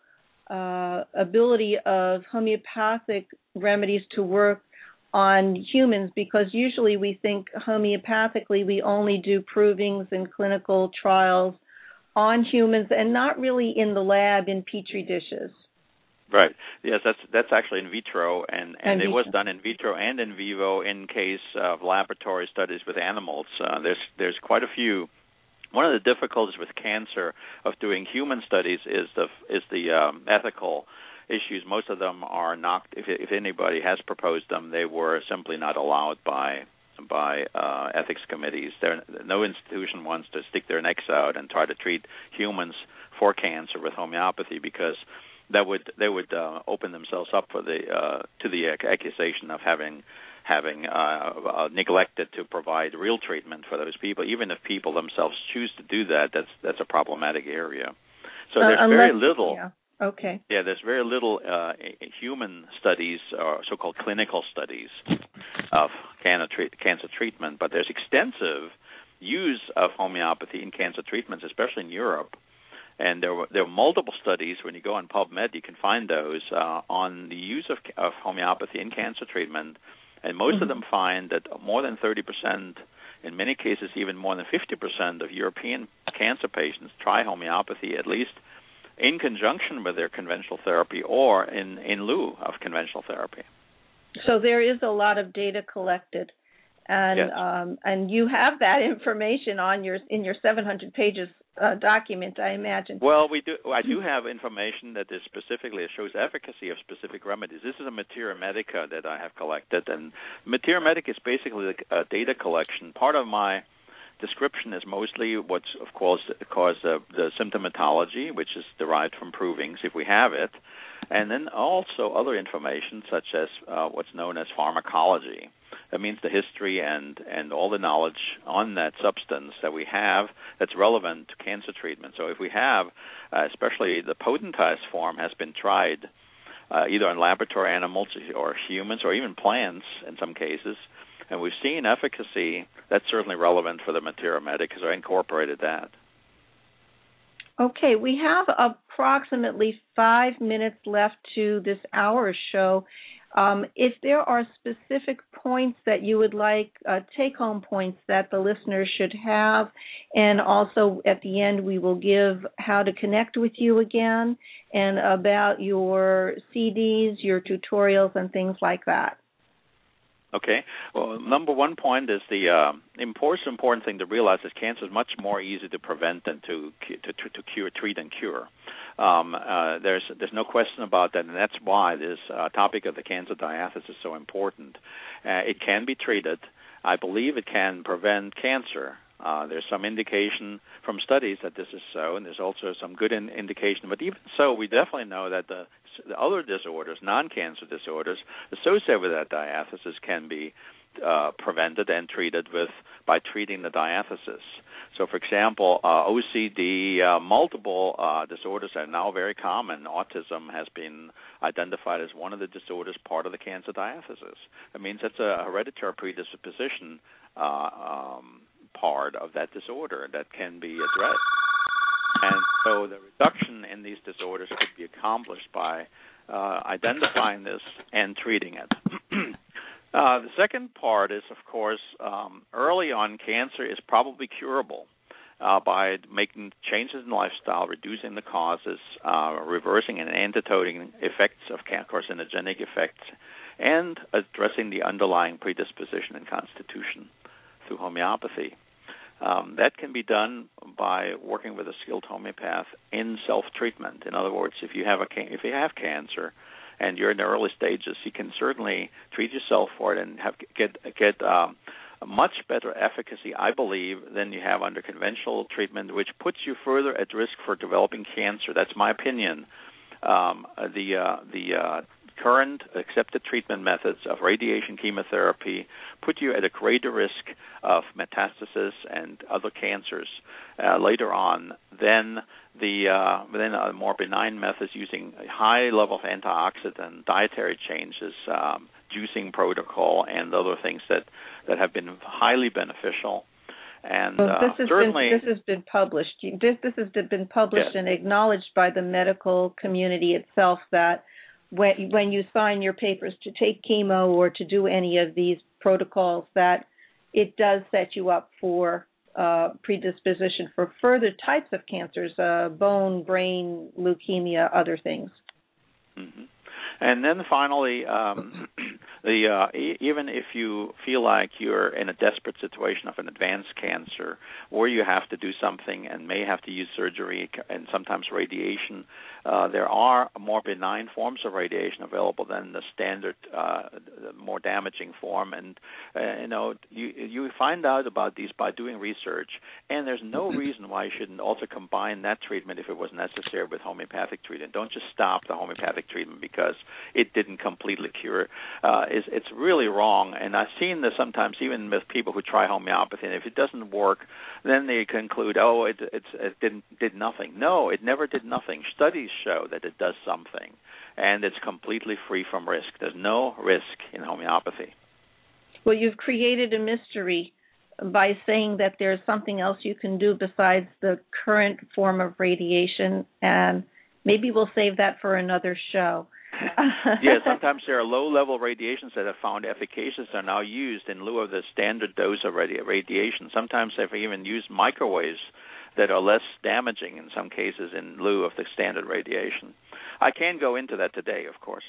uh, ability of homeopathic remedies to work on humans? Because usually we think homeopathically we only do provings and clinical trials on humans and not really in the lab in petri dishes. Right. Yes, that's that's actually in vitro, and, and In it was vitro. done in vitro and in vivo in case of laboratory studies with animals. Uh, there's there's quite a few. One of the difficulties with cancer of doing human studies is the is the um, ethical issues. Most of them are not. If if anybody has proposed them, they were simply not allowed by by uh, ethics committees. There, no institution wants to stick their necks out and try to treat humans for cancer with homeopathy, because that would they would uh, open themselves up for the uh, to the accusation of having having uh, uh, neglected to provide real treatment for those people. Even if people themselves choose to do that, that's that's a problematic area. So Uh, there's unless, very little. Yeah. Okay. Yeah, there's very little uh, human studies, or so-called clinical studies, of cancer, treat, cancer treatment, but there's extensive use of homeopathy in cancer treatments, especially in Europe. And there were there were multiple studies. When you go on PubMed, you can find those uh, on the use of, of homeopathy in cancer treatment. And most Mm-hmm. of them find that more than thirty percent, in many cases even more than fifty percent of European cancer patients try homeopathy at least in conjunction with their conventional therapy or in, in lieu of conventional therapy. So there is a lot of data collected, and Yes. um, and you have that information on your in your seven hundred pages uh, document, I imagine. Well, we do. I do have information that is specifically shows efficacy of specific remedies. This is a Materia Medica that I have collected, and Materia Medica is basically a data collection. Part of my description is mostly what's, of course, caused the, the symptomatology, which is derived from provings, if we have it, and then also other information such as uh, what's known as pharmacology. That means the history and, and all the knowledge on that substance that we have that's relevant to cancer treatment. So if we have, uh, especially the potentized form has been tried uh, either on laboratory animals or humans or even plants in some cases, and we've seen efficacy, that's certainly relevant for the Materia Medica, because I incorporated that. Okay, we have approximately five minutes left to this hour's show. Um, if there are specific points that you would like, uh, take-home points that the listeners should have, and also at the end we will give how to connect with you again and about your C Ds, your tutorials, and things like that. Okay. Well, number one point is the uh, important important thing to realize is cancer is much more easy to prevent than to to to, to cure, treat, and cure. Um, uh, there's there's no question about that, and that's why this uh, topic of the cancer diathesis is so important. Uh, it can be treated. I believe it can prevent cancer. Uh, there's some indication from studies that this is so, and there's also some good in indication. But even so, we definitely know that the, the other disorders, non-cancer disorders, associated with that diathesis can be uh, prevented and treated with by treating the diathesis. So, for example, uh, O C D, uh, multiple uh, disorders are now very common. Autism has been identified as one of the disorders part of the cancer diathesis. That means it's a hereditary predisposition uh, um, part of that disorder that can be addressed. And so the reduction in these disorders could be accomplished by uh, identifying this and treating it. Uh, the second part is, of course, um, early on cancer is probably curable uh, by making changes in lifestyle, reducing the causes, uh, reversing and antidoting effects of can- carcinogenic effects, and addressing the underlying predisposition and constitution through homeopathy. Um, that can be done by working with a skilled homeopath in self-treatment. In other words, if you have a can- if you have cancer and you're in the early stages, you can certainly treat yourself for it and have get get um, a much better efficacy, I believe, than you have under conventional treatment, which puts you further at risk for developing cancer. That's my opinion. Um, the uh, the uh, current accepted treatment methods of radiation chemotherapy put you at a greater risk of metastasis and other cancers uh, later on than the uh, then uh, more benign methods using a high level of antioxidant, dietary changes, um, juicing protocol, and other things that, that have been highly beneficial. And well, this uh, has certainly, been, this has been published. This this has been published yes. and acknowledged by the medical community itself that when when you sign your papers to take chemo or to do any of these protocols, that it does set you up for uh, predisposition for further types of cancers, uh, bone, brain, leukemia, other things. Mm-hmm. And then finally, um, the uh, e- even if you feel like you're in a desperate situation of an advanced cancer, or you have to do something and may have to use surgery and sometimes radiation, uh, there are more benign forms of radiation available than the standard, uh, more damaging form. And uh, you know, you you find out about these by doing research, and there's no reason why you shouldn't also combine that treatment if it was necessary with homeopathic treatment. Don't just stop the homeopathic treatment because it didn't completely cure. Uh, it's, it's really wrong, and I've seen this sometimes even with people who try homeopathy, and if it doesn't work, then they conclude, oh, it, it's, it didn't did nothing. No, it never did nothing. Studies show that it does something, and it's completely free from risk. There's no risk in homeopathy. Well, you've created a mystery by saying that there's something else you can do besides the current form of radiation, and maybe we'll save that for another show. Yeah, sometimes there are low-level radiations that are found efficacious are now used in lieu of the standard dose of radi- radiation. Sometimes they've even used microwaves that are less damaging in some cases in lieu of the standard radiation. I can go into that today, of course.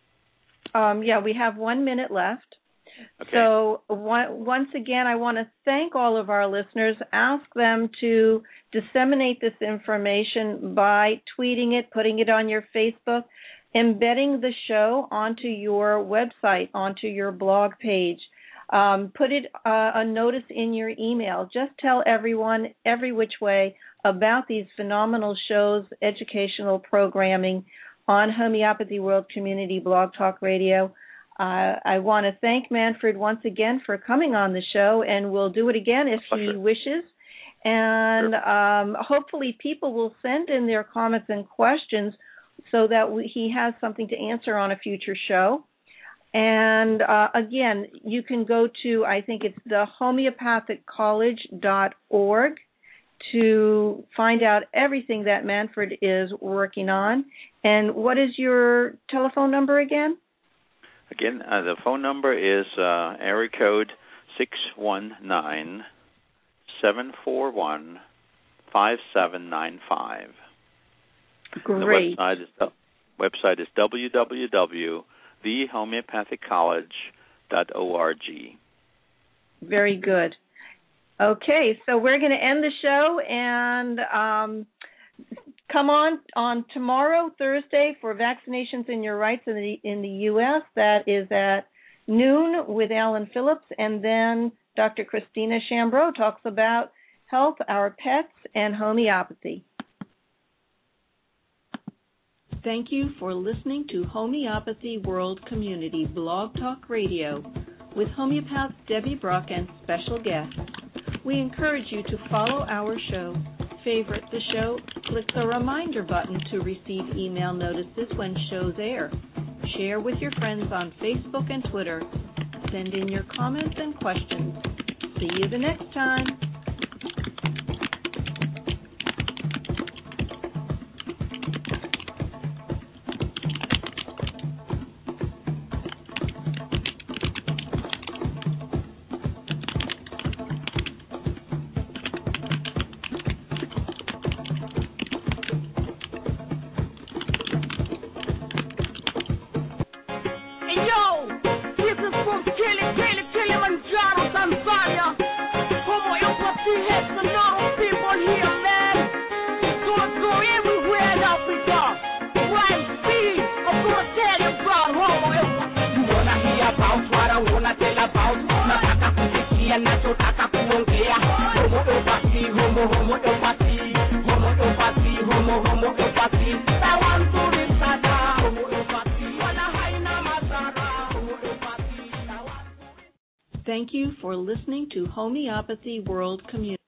Um, yeah, we have one minute left. Okay. So one, once again, I want to thank all of our listeners. Ask them to disseminate this information by tweeting it, putting it on your Facebook, embedding the show onto your website, onto your blog page. Um, put it uh, a notice in your email. Just tell everyone every which way about these phenomenal shows, educational programming on Homeopathy World Community Blog Talk Radio. Uh, I want to thank Manfred once again for coming on the show, and we'll do it again if he wishes. And um, hopefully people will send in their comments and questions so that we, he has something to answer on a future show. And uh, again, you can go to, I think it's the homeopathic college dot org to find out everything that Manfred is working on. And what is your telephone number again? Again, uh, the phone number is uh, area code six one nine, seven four one, five seven nine five. Great. The website is, the website is w w w dot the homeopathic college dot org. Very good. Okay, so we're going to end the show and um, come on on tomorrow, Thursday, for Vaccinations and Your Rights in the in the U S That is at noon with Alan Phillips, and then Doctor Christina Chambreau talks about health, our pets, and homeopathy. Thank you for listening to Homeopathy World Community Blog Talk Radio with homeopath Debbie Brock and special guests. We encourage you to follow our show, favorite the show, click the reminder button to receive email notices when shows air. Share with your friends on Facebook and Twitter. Send in your comments and questions. See you the next time. thank you for listening to Homeopathy World Community.